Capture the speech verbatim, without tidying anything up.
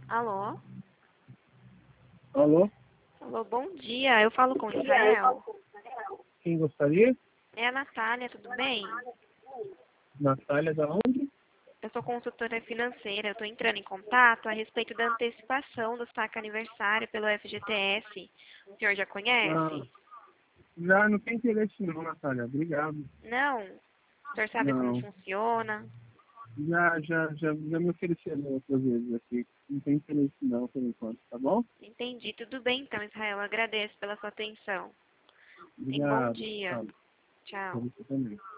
Alô? Alô? Alô, bom dia. Eu falo com Israel. Quem gostaria? É a Natália, tudo bem? Natália da onde? Eu sou consultora financeira. Eu estou entrando em contato a respeito da antecipação do saque aniversário pelo F G T S. O senhor já Ah, conhece? já não tem interesse não, Natália. Obrigado. Não? O senhor sabe como Não. funciona? Já, já, já, já me ofereceram outras vezes aqui. Não tem interesse não, por enquanto, tá bom? Entendi. Tudo bem, então, Israel. Agradeço pela sua atenção. Tenha um bom Obrigado. dia. Tchau. Pra Tchau. você também.